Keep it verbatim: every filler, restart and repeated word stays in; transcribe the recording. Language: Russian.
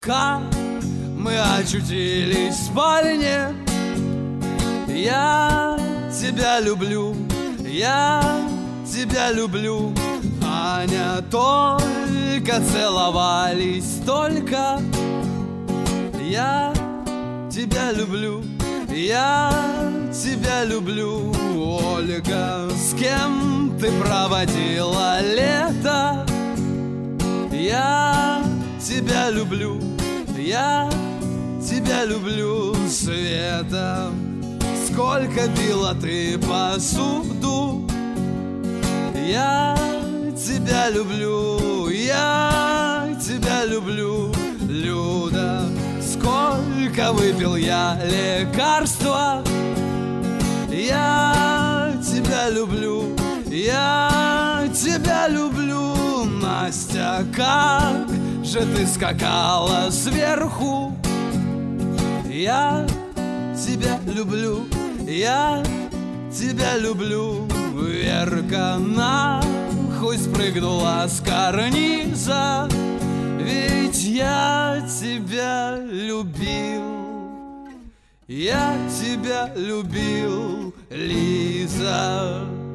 как мы очутились в спальне. Я тебя люблю, я тебя люблю. Аня, только целовались, только. Я тебя люблю, я тебя люблю. Ольга, с кем ты проводила лето? Я тебя люблю, я тебя люблю. Света, сколько била ты посуду? Я тебя люблю, я тебя люблю. Люда, сколько выпил я лекарства? Я тебя люблю, я тебя люблю. Настя, как же ты скакала сверху? Я тебя люблю, я тебя люблю. Верка нахуй спрыгнула с карниза, ведь я тебя любил, я тебя любил, Лиза.